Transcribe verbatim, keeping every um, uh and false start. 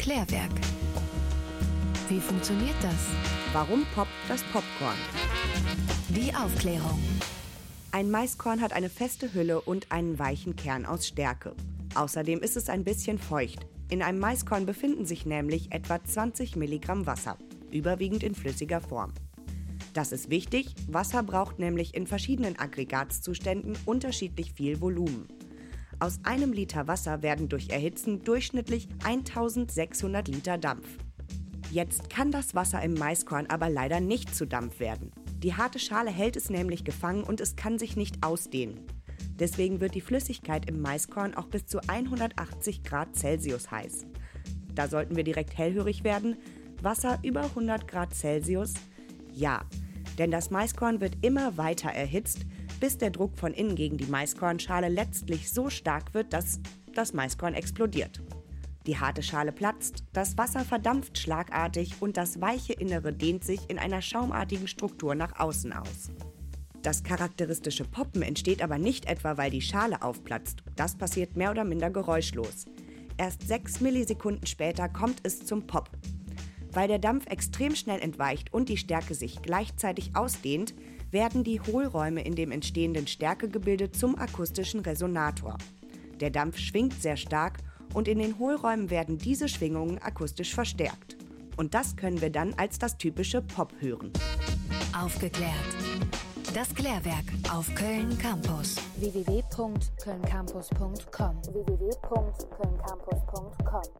Klärwerk. Wie funktioniert das? Warum poppt das Popcorn? Die Aufklärung. Ein Maiskorn hat eine feste Hülle und einen weichen Kern aus Stärke. Außerdem ist es ein bisschen feucht. In einem Maiskorn befinden sich nämlich etwa zwanzig Milligramm Wasser, überwiegend in flüssiger Form. Das ist wichtig, Wasser braucht nämlich in verschiedenen Aggregatzuständen unterschiedlich viel Volumen. Aus einem Liter Wasser werden durch Erhitzen durchschnittlich eintausendsechshundert Liter Dampf. Jetzt kann das Wasser im Maiskorn aber leider nicht zu Dampf werden. Die harte Schale hält es nämlich gefangen und es kann sich nicht ausdehnen. Deswegen wird die Flüssigkeit im Maiskorn auch bis zu hundertachtzig Grad Celsius heiß. Da sollten wir direkt hellhörig werden. Wasser über hundert Grad Celsius? Ja, denn das Maiskorn wird immer weiter erhitzt, bis der Druck von innen gegen die Maiskornschale letztlich so stark wird, dass das Maiskorn explodiert. Die harte Schale platzt, das Wasser verdampft schlagartig und das weiche Innere dehnt sich in einer schaumartigen Struktur nach außen aus. Das charakteristische Poppen entsteht aber nicht etwa, weil die Schale aufplatzt. Das passiert mehr oder minder geräuschlos. Erst sechs Millisekunden später kommt es zum Pop. Weil der Dampf extrem schnell entweicht und die Stärke sich gleichzeitig ausdehnt, werden die Hohlräume in dem entstehenden Stärkegebilde zum akustischen Resonator. Der Dampf schwingt sehr stark und in den Hohlräumen werden diese Schwingungen akustisch verstärkt. Und das können wir dann als das typische Pop hören. Aufgeklärt. Das Klärwerk auf Köln Campus. w w w punkt köln campus punkt com w w w punkt köln campus punkt com